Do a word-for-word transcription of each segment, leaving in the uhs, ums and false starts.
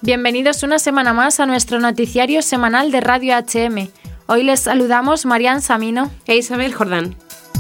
Bienvenidos una semana más a nuestro noticiario semanal de Radio H M. Hoy les saludamos Marian Samino e Isabel Jordán.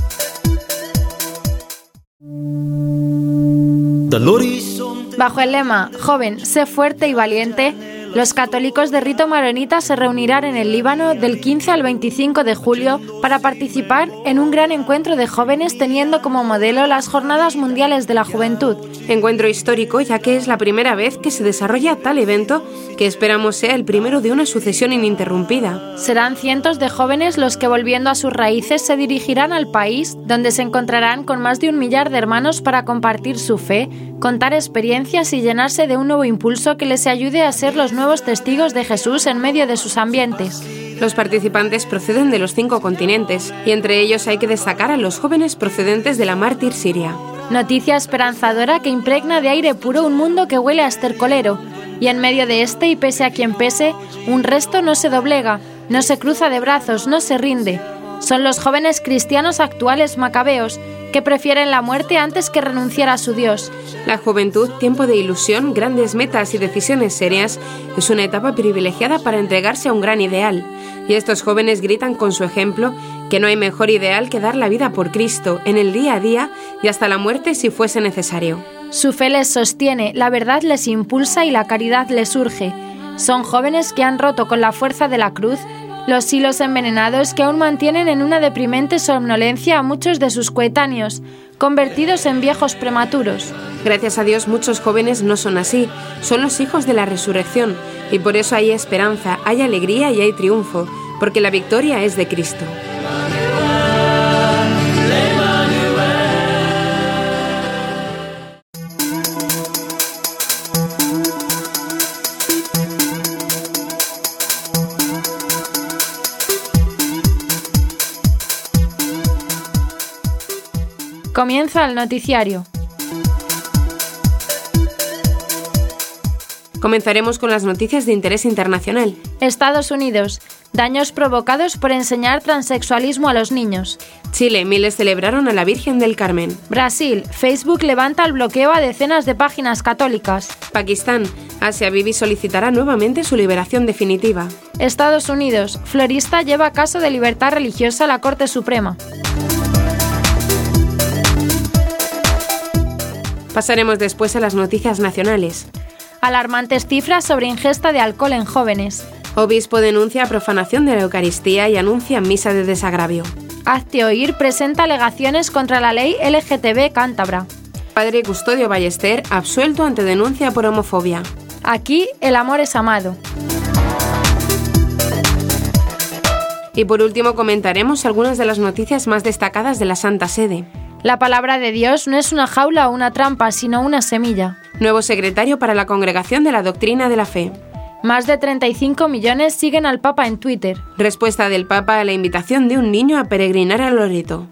Bajo el lema Joven, sé fuerte y valiente, los católicos de rito maronita se reunirán en el Líbano del quince al veinticinco de julio para participar en un gran encuentro de jóvenes teniendo como modelo las Jornadas Mundiales de la Juventud. Encuentro histórico, ya que es la primera vez que se desarrolla tal evento, que esperamos sea el primero de una sucesión ininterrumpida. Serán cientos de jóvenes los que, volviendo a sus raíces, se dirigirán al país, donde se encontrarán con más de un millar de hermanos para compartir su fe, contar experiencias y llenarse de un nuevo impulso que les ayude a ser los nuevos testigos de Jesús en medio de sus ambientes. Los participantes proceden de los cinco continentes, y entre ellos hay que destacar a los jóvenes procedentes de la mártir Siria. Noticia esperanzadora que impregna de aire puro un mundo que huele a estercolero, y en medio de este, y pese a quien pese, un resto no se doblega, no se cruza de brazos, no se rinde. Son los jóvenes cristianos actuales macabeos, que prefieren la muerte antes que renunciar a su Dios. La juventud, tiempo de ilusión, grandes metas y decisiones serias, es una etapa privilegiada para entregarse a un gran ideal. Y estos jóvenes gritan con su ejemplo que no hay mejor ideal que dar la vida por Cristo, en el día a día y hasta la muerte si fuese necesario. Su fe les sostiene, la verdad les impulsa y la caridad les urge. Son jóvenes que han roto con la fuerza de la cruz los hilos envenenados que aún mantienen en una deprimente somnolencia a muchos de sus coetáneos, convertidos en viejos prematuros. Gracias a Dios muchos jóvenes no son así, son los hijos de la resurrección, y por eso hay esperanza, hay alegría y hay triunfo, porque la victoria es de Cristo. Comienza el noticiario. Comenzaremos con las noticias de interés internacional. Estados Unidos. Daños provocados por enseñar transexualismo a los niños. Chile. Miles celebraron a la Virgen del Carmen. Brasil. Facebook levanta el bloqueo a decenas de páginas católicas. Pakistán. Asia Bibi solicitará nuevamente su liberación definitiva. Estados Unidos. Florista lleva caso de libertad religiosa a la Corte Suprema. Pasaremos después a las noticias nacionales. Alarmantes cifras sobre ingesta de alcohol en jóvenes. Obispo denuncia profanación de la Eucaristía y anuncia misa de desagravio. Hazte Oír presenta alegaciones contra la ley L G T B cántabra. Padre Custodio Ballester absuelto ante denuncia por homofobia. Aquí el amor es amado. Y por último comentaremos algunas de las noticias más destacadas de la Santa Sede. La palabra de Dios no es una jaula o una trampa, sino una semilla. Nuevo secretario para la Congregación de la Doctrina de la Fe. Más de treinta y cinco millones siguen al Papa en Twitter. Respuesta del Papa a la invitación de un niño a peregrinar a Loreto.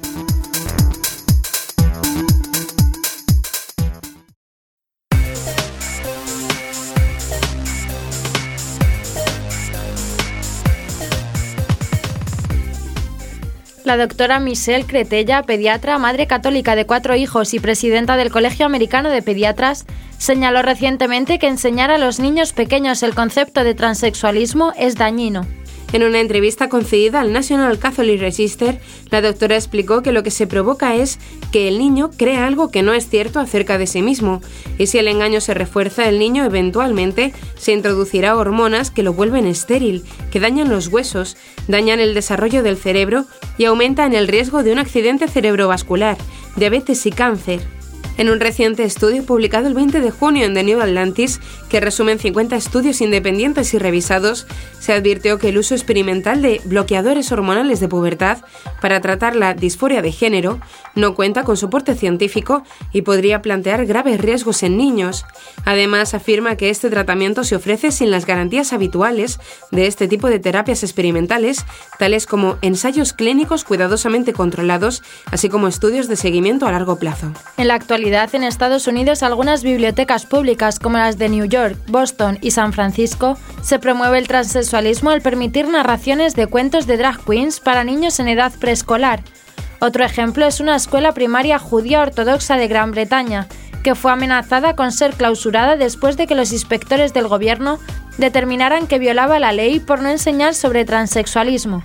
La doctora Michelle Cretella, pediatra, madre católica de cuatro hijos y presidenta del Colegio Americano de Pediatras, señaló recientemente que enseñar a los niños pequeños el concepto de transexualismo es dañino. En una entrevista concedida al National Catholic Register, la doctora explicó que lo que se provoca es que el niño crea algo que no es cierto acerca de sí mismo, y si el engaño se refuerza, el niño eventualmente se introducirá hormonas que lo vuelven estéril, que dañan los huesos, dañan el desarrollo del cerebro y aumentan el riesgo de un accidente cerebrovascular, diabetes y cáncer. En un reciente estudio publicado el veinte de junio en The New Atlantis, que resumen cincuenta estudios independientes y revisados, se advirtió que el uso experimental de bloqueadores hormonales de pubertad para tratar la disforia de género no cuenta con soporte científico y podría plantear graves riesgos en niños. Además, afirma que este tratamiento se ofrece sin las garantías habituales de este tipo de terapias experimentales, tales como ensayos clínicos cuidadosamente controlados, así como estudios de seguimiento a largo plazo. En la actualidad, en Estados Unidos, algunas bibliotecas públicas como las de New York, Boston y San Francisco se promueve el transexualismo al permitir narraciones de cuentos de drag queens para niños en edad preescolar. Otro ejemplo es una escuela primaria judía ortodoxa de Gran Bretaña, que fue amenazada con ser clausurada después de que los inspectores del gobierno determinaran que violaba la ley por no enseñar sobre transexualismo.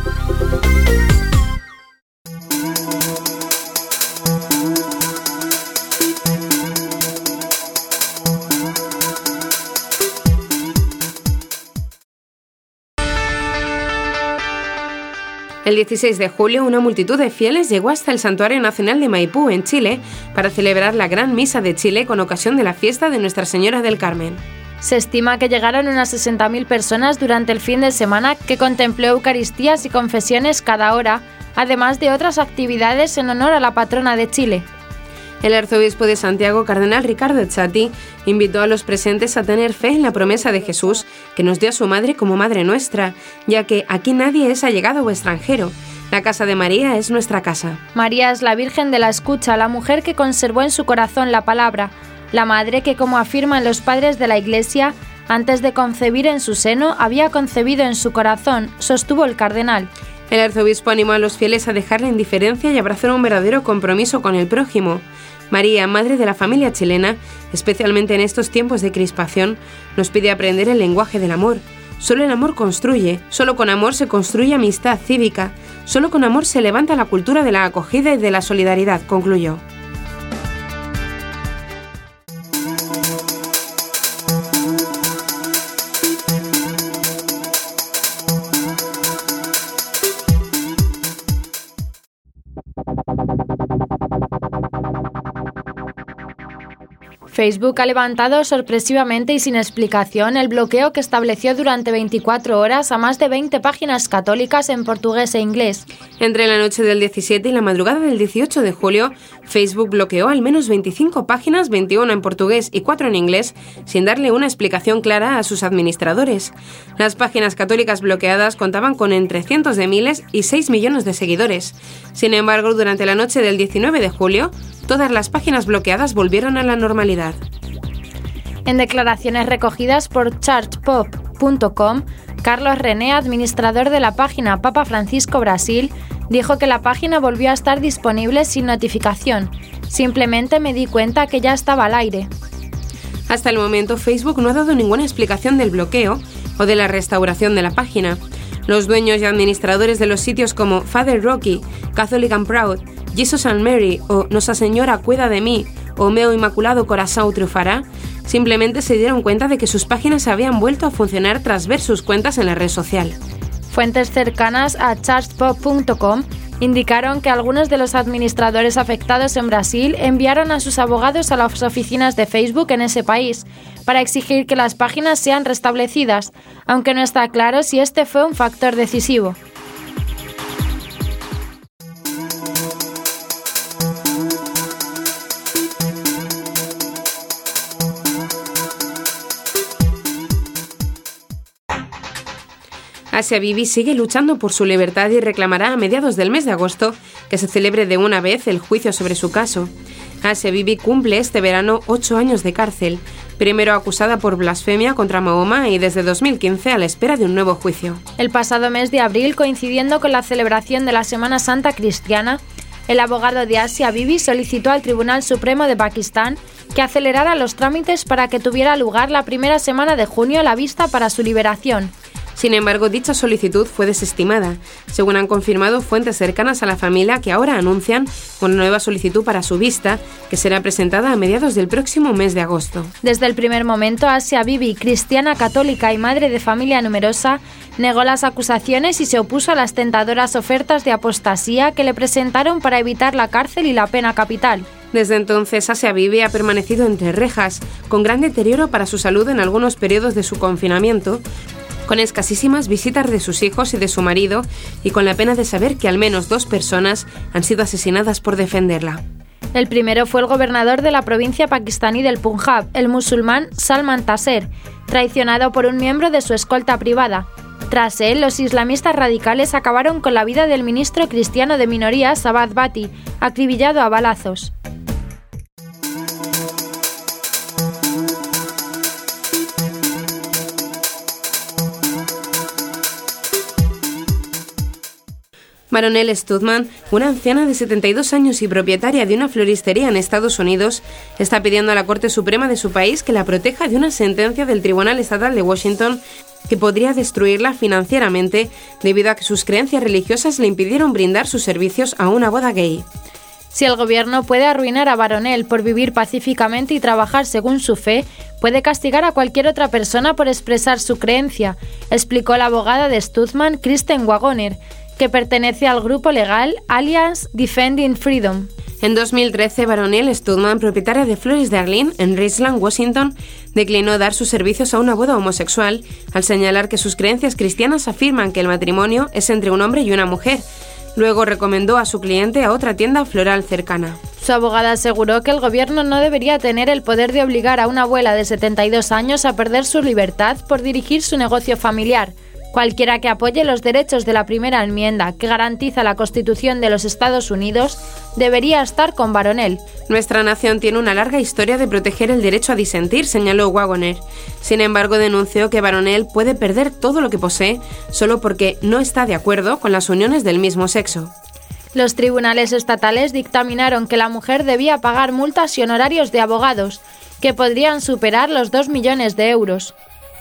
El dieciséis de julio, una multitud de fieles llegó hasta el Santuario Nacional de Maipú, en Chile, para celebrar la Gran Misa de Chile con ocasión de la fiesta de Nuestra Señora del Carmen. Se estima que llegaron unas sesenta mil personas durante el fin de semana, que contempló eucaristías y confesiones cada hora, además de otras actividades en honor a la patrona de Chile. El arzobispo de Santiago, cardenal Ricardo Chatti, invitó a los presentes a tener fe en la promesa de Jesús, que nos dio a su madre como madre nuestra, ya que aquí nadie es allegado o extranjero. La casa de María es nuestra casa. María es la Virgen de la Escucha, la mujer que conservó en su corazón la palabra, la madre que, como afirman los padres de la Iglesia, antes de concebir en su seno, había concebido en su corazón, sostuvo el cardenal. El arzobispo animó a los fieles a dejar la indiferencia y abrazar un verdadero compromiso con el prójimo. María, madre de la familia chilena, especialmente en estos tiempos de crispación, nos pide aprender el lenguaje del amor. Solo el amor construye, solo con amor se construye amistad cívica, solo con amor se levanta la cultura de la acogida y de la solidaridad, concluyó. Facebook ha levantado sorpresivamente y sin explicación el bloqueo que estableció durante veinticuatro horas a más de veinte páginas católicas en portugués e inglés. Entre la noche del diecisiete y la madrugada del dieciocho de julio, Facebook bloqueó al menos veinticinco páginas, veintiuna en portugués y cuatro en inglés, sin darle una explicación clara a sus administradores. Las páginas católicas bloqueadas contaban con entre cientos de miles y seis millones de seguidores. Sin embargo, durante la noche del diecinueve de julio, todas las páginas bloqueadas volvieron a la normalidad. En declaraciones recogidas por churchpop punto com, Carlos René, administrador de la página Papa Francisco Brasil, dijo que la página volvió a estar disponible sin notificación. Simplemente me di cuenta que ya estaba al aire. Hasta el momento, Facebook no ha dado ninguna explicación del bloqueo o de la restauración de la página. Los dueños y administradores de los sitios como Father Rocky, Catholic and Proud, Jesus and Mary o Nosa Señora Cuida de Mí o Meu Inmaculado Coração Triunfará, simplemente se dieron cuenta de que sus páginas habían vuelto a funcionar tras ver sus cuentas en la red social. Fuentes cercanas a churchpop punto com indicaron que algunos de los administradores afectados en Brasil enviaron a sus abogados a las oficinas de Facebook en ese país para exigir que las páginas sean restablecidas, aunque no está claro si este fue un factor decisivo. Asia Bibi sigue luchando por su libertad y reclamará a mediados del mes de agosto que se celebre de una vez el juicio sobre su caso. Asia Bibi cumple este verano ocho años de cárcel, primero acusada por blasfemia contra Mahoma y desde dos mil quince a la espera de un nuevo juicio. El pasado mes de abril, coincidiendo con la celebración de la Semana Santa cristiana, el abogado de Asia Bibi solicitó al Tribunal Supremo de Pakistán que acelerara los trámites para que tuviera lugar la primera semana de junio la vista para su liberación. Sin embargo, dicha solicitud fue desestimada, según han confirmado fuentes cercanas a la familia, que ahora anuncian una nueva solicitud para su vista, que será presentada a mediados del próximo mes de agosto. Desde el primer momento, Asia Bibi, cristiana católica y madre de familia numerosa, negó las acusaciones y se opuso a las tentadoras ofertas de apostasía que le presentaron para evitar la cárcel y la pena capital. Desde entonces, Asia Bibi ha permanecido entre rejas, con gran deterioro para su salud en algunos periodos de su confinamiento, con escasísimas visitas de sus hijos y de su marido, y con la pena de saber que al menos dos personas han sido asesinadas por defenderla. El primero fue el gobernador de la provincia pakistaní del Punjab, el musulmán Salman Taseer, traicionado por un miembro de su escolta privada. Tras él, los islamistas radicales acabaron con la vida del ministro cristiano de minorías, Sabad Bhatti, acribillado a balazos. Maronelle Studman, una anciana de setenta y dos años y propietaria de una floristería en Estados Unidos, está pidiendo a la Corte Suprema de su país que la proteja de una sentencia del Tribunal Estatal de Washington que podría destruirla financieramente debido a que sus creencias religiosas le impidieron brindar sus servicios a una boda gay. Si el gobierno puede arruinar a Maronelle por vivir pacíficamente y trabajar según su fe, puede castigar a cualquier otra persona por expresar su creencia, explicó la abogada de Studman, Kristen Wagoner, que pertenece al grupo legal Alliance Defending Freedom. En dos mil trece, Maronelle Studman, propietaria de Flores de Arlene, en Richland, Washington, declinó dar sus servicios a una boda homosexual al señalar que sus creencias cristianas afirman que el matrimonio es entre un hombre y una mujer. Luego recomendó a su cliente a otra tienda floral cercana. Su abogada aseguró que el gobierno no debería tener el poder de obligar a una abuela de setenta y dos años a perder su libertad por dirigir su negocio familiar. Cualquiera que apoye los derechos de la primera enmienda, que garantiza la Constitución de los Estados Unidos, debería estar con Maronelle. Nuestra nación tiene una larga historia de proteger el derecho a disentir, señaló Wagoner. Sin embargo, denunció que Maronelle puede perder todo lo que posee solo porque no está de acuerdo con las uniones del mismo sexo. Los tribunales estatales dictaminaron que la mujer debía pagar multas y honorarios de abogados, que podrían superar los dos millones de euros.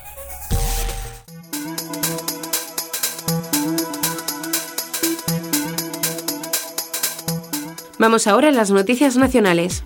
Vamos ahora a las noticias nacionales.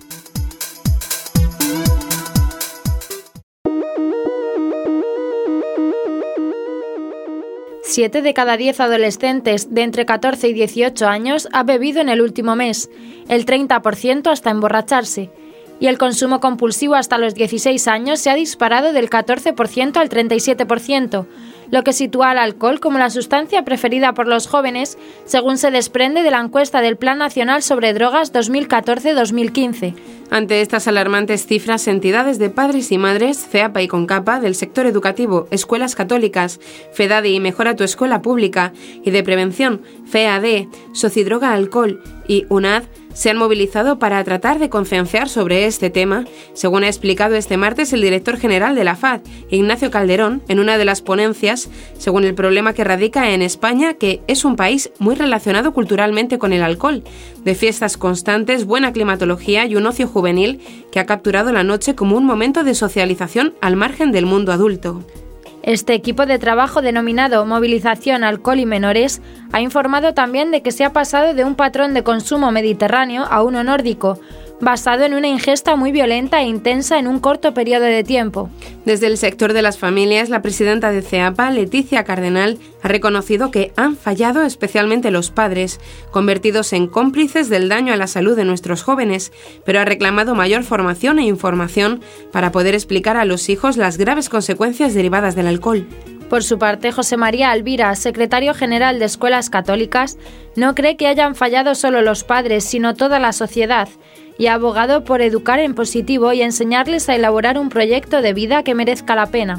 Siete de cada diez adolescentes de entre catorce y dieciocho años ha bebido en el último mes, el treinta por ciento hasta emborracharse, y el consumo compulsivo hasta los dieciséis años se ha disparado del catorce por ciento al treinta y siete por ciento, lo que sitúa al alcohol como la sustancia preferida por los jóvenes, según se desprende de la encuesta del Plan Nacional sobre Drogas dos mil catorce dos mil quince. Ante estas alarmantes cifras, entidades de padres y madres, CEAPA y CONCAPA, del sector educativo, escuelas católicas, FEDADE y Mejora tu Escuela Pública, y de prevención, FEAD, Socidroga Alcohol y UNAD, se han movilizado para tratar de concienciar sobre este tema, según ha explicado este martes el director general de la F A D, Ignacio Calderón, en una de las ponencias, según el problema que radica en España, que es un país muy relacionado culturalmente con el alcohol, de fiestas constantes, buena climatología y un ocio juvenil que ha capturado la noche como un momento de socialización al margen del mundo adulto. Este equipo de trabajo denominado Movilización Alcohol y Menores ha informado también de que se ha pasado de un patrón de consumo mediterráneo a uno nórdico, basado en una ingesta muy violenta e intensa en un corto periodo de tiempo. Desde el sector de las familias, la presidenta de CEAPA, Leticia Cardenal, ha reconocido que han fallado especialmente los padres, convertidos en cómplices del daño a la salud de nuestros jóvenes, pero ha reclamado mayor formación e información para poder explicar a los hijos las graves consecuencias derivadas del alcohol. Por su parte, José María Alvira, secretario general de Escuelas Católicas, no cree que hayan fallado solo los padres, sino toda la sociedad, y ha abogado por educar en positivo y enseñarles a elaborar un proyecto de vida que merezca la pena.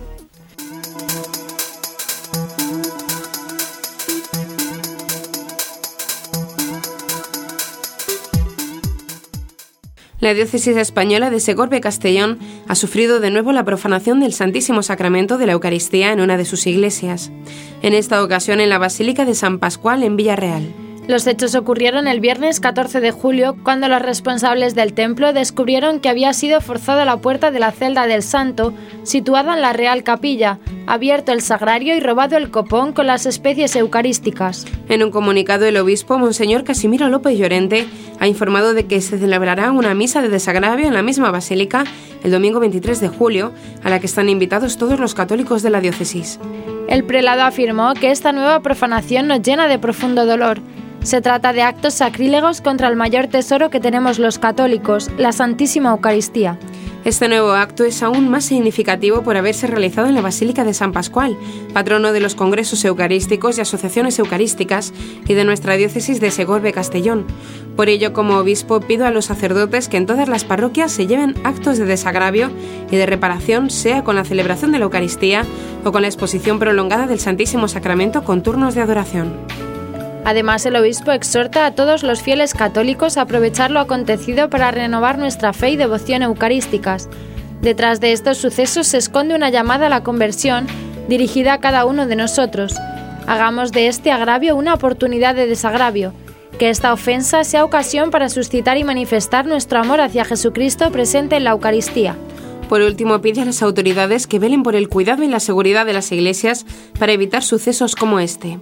La diócesis española de Segorbe-Castellón ha sufrido de nuevo la profanación del Santísimo Sacramento de la Eucaristía en una de sus iglesias, en esta ocasión en la Basílica de San Pascual en Villarreal. Los hechos ocurrieron el viernes catorce de julio, cuando los responsables del templo descubrieron que había sido forzada la puerta de la celda del santo, situada en la Real Capilla, abierto el sagrario y robado el copón con las especies eucarísticas. En un comunicado, el obispo, Monseñor Casimiro López Llorente, ha informado de que se celebrará una misa de desagravio en la misma basílica el domingo veintitrés de julio, a la que están invitados todos los católicos de la diócesis. El prelado afirmó que esta nueva profanación nos llena de profundo dolor. Se trata de actos sacrílegos contra el mayor tesoro que tenemos los católicos, la Santísima Eucaristía. Este nuevo acto es aún más significativo por haberse realizado en la Basílica de San Pascual, patrono de los congresos eucarísticos y asociaciones eucarísticas y de nuestra diócesis de Segorbe-Castellón. Por ello, como obispo, pido a los sacerdotes que en todas las parroquias se lleven actos de desagravio y de reparación, sea con la celebración de la Eucaristía o con la exposición prolongada del Santísimo Sacramento con turnos de adoración. Además, el obispo exhorta a todos los fieles católicos a aprovechar lo acontecido para renovar nuestra fe y devoción eucarísticas. Detrás de estos sucesos se esconde una llamada a la conversión dirigida a cada uno de nosotros. Hagamos de este agravio una oportunidad de desagravio, que esta ofensa sea ocasión para suscitar y manifestar nuestro amor hacia Jesucristo presente en la Eucaristía. Por último, pide a las autoridades que velen por el cuidado y la seguridad de las iglesias para evitar sucesos como este.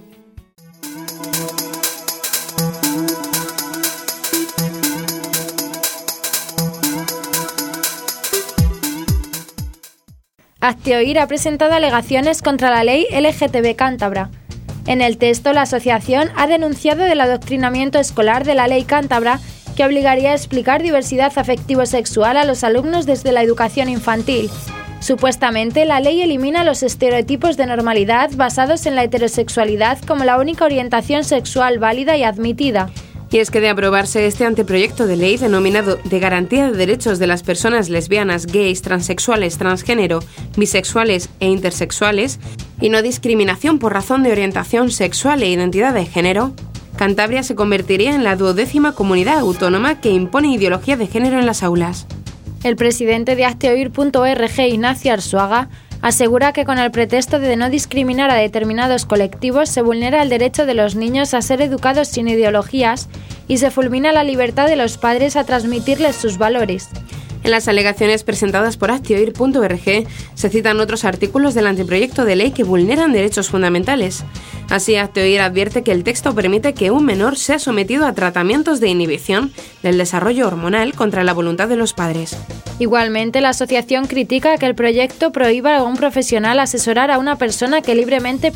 Hazte Oír ha presentado alegaciones contra la ley L G T B cántabra. En el texto, la asociación ha denunciado del adoctrinamiento escolar de la ley cántabra que obligaría a explicar diversidad afectivo-sexual a los alumnos desde la educación infantil. Supuestamente, la ley elimina los estereotipos de normalidad basados en la heterosexualidad como la única orientación sexual válida y admitida. Y es que de aprobarse este anteproyecto de ley denominado de garantía de derechos de las personas lesbianas, gays, transexuales, transgénero, bisexuales e intersexuales, y no discriminación por razón de orientación sexual e identidad de género, Cantabria se convertiría en la duodécima comunidad autónoma que impone ideología de género en las aulas. El presidente de hazte oír punto org, Ignacio Arzuaga, asegura que con el pretexto de no discriminar a determinados colectivos se vulnera el derecho de los niños a ser educados sin ideologías y se fulmina la libertad de los padres a transmitirles sus valores. En las alegaciones presentadas por hazte oír punto org se citan otros artículos del anteproyecto de ley que vulneran derechos fundamentales. Así, Hazte Oír advierte que el texto permite que un menor sea sometido a tratamientos de inhibición del desarrollo hormonal contra la voluntad de los padres. Igualmente, la asociación critica que el proyecto prohíba a un profesional asesorar a una persona que libremente